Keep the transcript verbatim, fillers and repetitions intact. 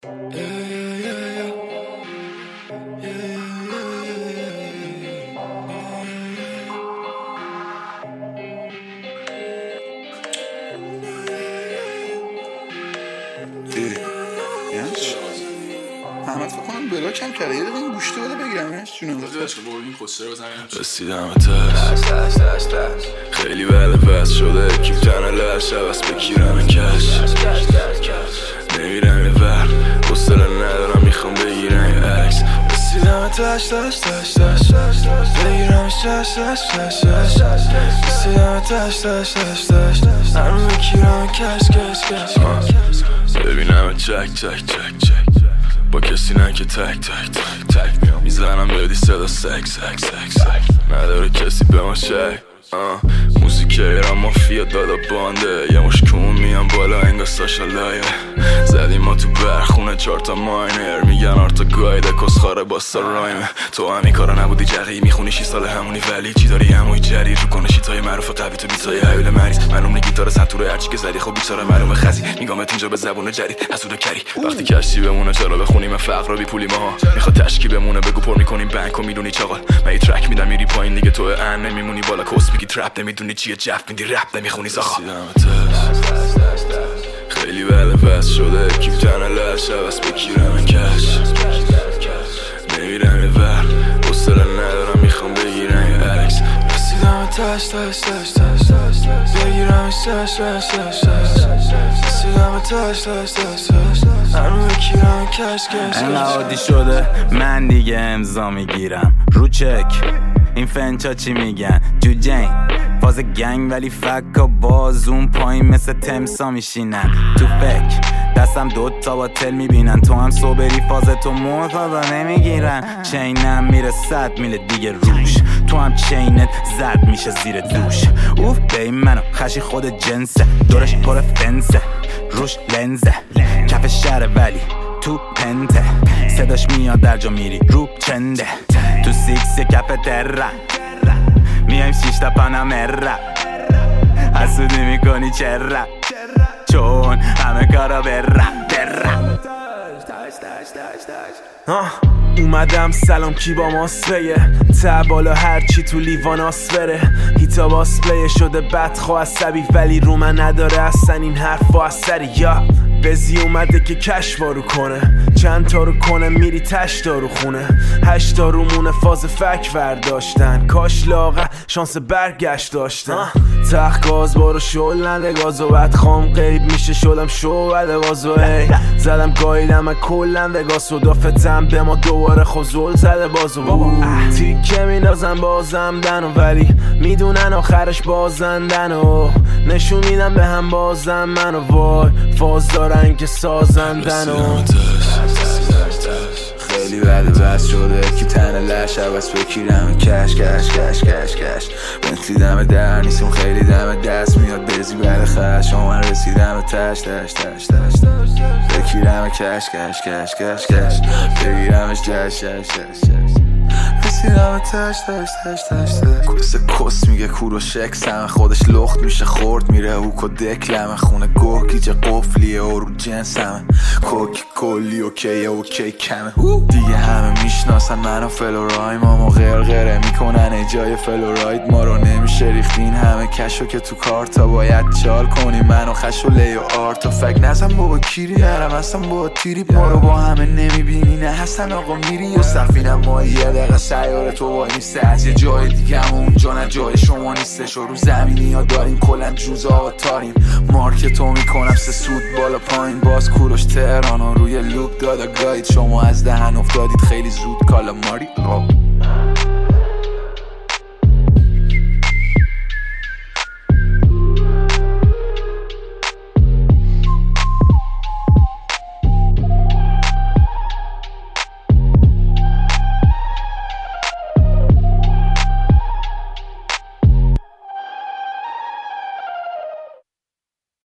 احمد فکر کنم بلاک هم کرده. یه دقیقه این گوشته بده بگیرمش جونم. رسیدم تست خیلی بعد بس شده کیف تنه لرش عوض بگیرم کش نمیرم یه ور حوصله ندارم میخوام بگیرم یه عکس. رسیدم تش تش تش تش بگیرمش تش تش تش تش رسیدم تش تش تش تش هرم بگیرم کش کش کش ببینم چک چک چک چک با کسی نه که تک تک تک تک میام میزنم بدی صدا سک سک سک سک نداره کسی به ما شک. موزیک ایران مافیا دادا بانده یه مشکمون میان بالا انگا ساشا لایه زدیم ما تو برخونه چارتا ماینر میگن آرتا گایده کسخاره باستا رایمه. تو همین کارا نبودی جقی میخونی شی سال همونی ولی چی داری هموی جری رو کنه شیتای معروف قوی تو بیتای حیول مریض معلوم نی گیتار سنتوره هرچی که زدی خب بیچاره معلومه خزی میگامت اینجا به زبون جدید حسود کری وقتی کشتی بمونه چرا بخونیم فقر بی پولی ماها میخواد تشکی بمونه بگو پر میکنیم بانک و میدونی چاقال من یه ترک میدم میری پایین دیگه تو ان نمیمونی بالا کس میگی ترپ نمیدونی چیه جف میدی رپ نمیخونی زاخا. خیلی بعد بس شده کیف تنه لرش عوض بگیرم کش نمیرم یه ور حوصله ندارم میخوام بگیرم یه عکس. رسیدم تش تش تش تش بگیرمش تش تش تش تش رسیدم تش تش تش تش هرم بگیرم کش کش کش عادی شده من دیگه امضا میگیرم رو چک این فنچا چی میگن جو جنگ فاز گنگ ولی فکا باز اون پایین مثل تمسا میشینن تو فکر دستم دوتا با تل میبینن تو هم صبری فاز تو مرتضا نمیگیرن چینم میره صد میله دیگه روش تو هم چینت زد میشه زیر دوش اوف بی منو خشی خود جنسه دورش پر فنسه روش لنزه کف شهر ولی تو پنته صداش میاد در جا میری رو چنده تو سیکس کف تره میایم شیشتا پانامره حسودی میکنی چرا چون همه کارا برم برم اومدم سلام کی با ماسفیه تا بالا هرچی تو لیوان آسفره هیتا باسپلیه شده بدخواه عصبی ولی رو من نداره اصلا این حرف و اثری یا بزی اومده که کش وارو کنه چند تا رو کنه میری تش دارو خونه هشت تا رو مونه فاز فک ورداشتن کاش لاغه شانس برگشت داشتن تخت گاز بارو شل نده گازو بد خام قیب میشه شدم شو بده بازو ای زدم گایدم من کلن وگاس و دافتم به ما دوباره خوزول زده بازو بابا تیکه میندازم بازم دنو ولی میدونن آخرش بازندن و نشون میدم به هم بازم منو وای فاز دارن که سازندن و خیلی بعد بس شده که تنه لش عوض بگیرم کش کش کش کش کش بنتلی دم در نیستم خیلی دم دست میاد بزی بر خش من رسیدم تش تش تش تش بگیرم کش کش کش کش کش بگیرمش جش جش جش رسیدم تش تش تش تش کورس کس میگه کور و شکس همه خودش لخت میشه خورد میره اوک و دکلمه خونه گوه گیجه قفلیه و رو جنس همه کوک کلی اوکیه اوکی کمه دیگه همه میشناسن منو فلورایم ما غرغره میکنن ای جای فلوراید ما رو نمیشه ریختین همه کشو که تو کارتا باید چال کنی منو خش و لی و آرت و فک نزم بابا کیری هرم هستم با تیری ما رو با همه نمیبینی نه هستن آقا میری و سفینم ما یه دقیقه سیاره تو وای نیسته از یه جای دیگه هم اونجا نه جای شما نیستش و رو زمینی ها داریم کلن جوزا و تاریم مارکتو میکنم سه سود بالا پایین باز کوروش تهران و روی لوب دادا گاید شما از دهن افتادید خیلی زود کالا ماری